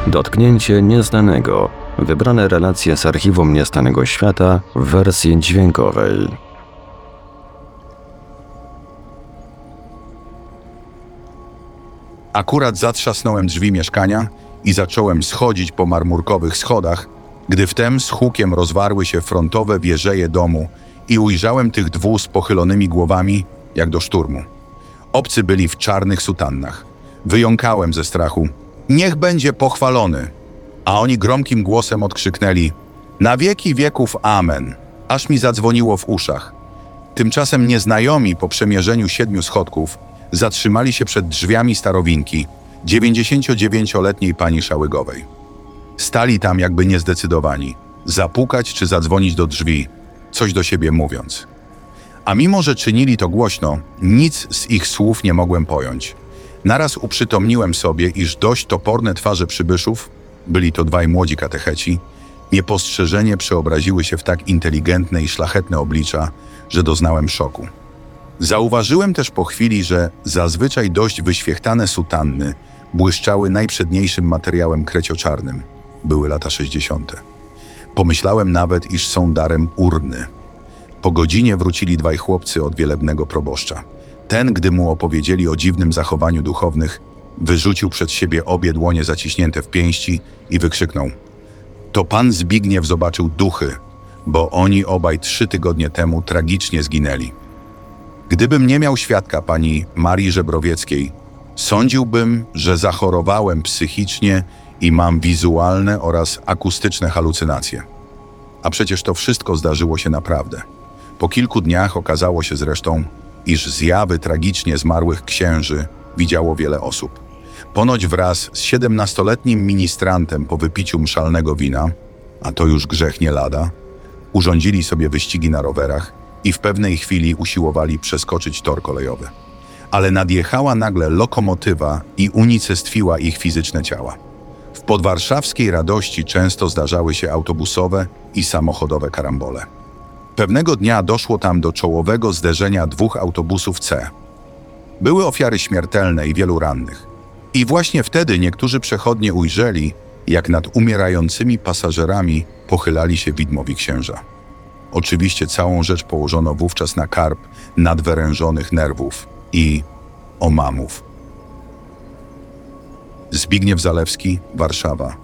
Dotknięcie nieznanego. Wybrane relacje z archiwum Niestanego Świata w wersji dźwiękowej. Akurat zatrzasnąłem drzwi mieszkania i zacząłem schodzić po marmurkowych schodach, gdy wtem z hukiem rozwarły się frontowe wieżeje domu i ujrzałem tych dwóch z pochylonymi głowami, jak do szturmu. Obcy byli w czarnych sutannach. Wyjąkałem ze strachu: niech będzie pochwalony! A oni gromkim głosem odkrzyknęli: na wieki wieków amen! Aż mi zadzwoniło w uszach. Tymczasem nieznajomi po przemierzeniu 7 schodków zatrzymali się przed drzwiami starowinki, 99-letniej pani Szałygowej. Stali tam jakby niezdecydowani, zapukać czy zadzwonić do drzwi, coś do siebie mówiąc. A mimo, że czynili to głośno, nic z ich słów nie mogłem pojąć. Naraz uprzytomniłem sobie, iż dość toporne twarze przybyszów, byli to dwaj młodzi katecheci, niepostrzeżenie przeobraziły się w tak inteligentne i szlachetne oblicza, że doznałem szoku. Zauważyłem też po chwili, że zazwyczaj dość wyświechtane sutanny błyszczały najprzedniejszym materiałem krecioczarnym. Były lata 60. Pomyślałem nawet, iż są darem urny. Po godzinie wrócili dwaj chłopcy od wielebnego proboszcza. Ten, gdy mu opowiedzieli o dziwnym zachowaniu duchownych, wyrzucił przed siebie obie dłonie zaciśnięte w pięści i wykrzyknął: to pan Zbigniew zobaczył duchy, bo oni obaj 3 tygodnie temu tragicznie zginęli. Gdybym nie miał świadka pani Marii Żebrowieckiej, sądziłbym, że zachorowałem psychicznie i mam wizualne oraz akustyczne halucynacje. A przecież to wszystko zdarzyło się naprawdę. Po kilku dniach okazało się zresztą, iż zjawy tragicznie zmarłych księży widziało wiele osób. Ponoć wraz z 17-letnim ministrantem po wypiciu mszalnego wina, a to już grzech nie lada, urządzili sobie wyścigi na rowerach i w pewnej chwili usiłowali przeskoczyć tor kolejowy. Ale nadjechała nagle lokomotywa i unicestwiła ich fizyczne ciała. W podwarszawskiej Radości często zdarzały się autobusowe i samochodowe karambole. Pewnego dnia doszło tam do czołowego zderzenia 2 autobusów C. Były ofiary śmiertelne i wielu rannych. I właśnie wtedy niektórzy przechodnie ujrzeli, jak nad umierającymi pasażerami pochylali się widmowi księża. Oczywiście całą rzecz położono wówczas na karb nadwyrężonych nerwów i omamów. Zbigniew Zalewski, Warszawa,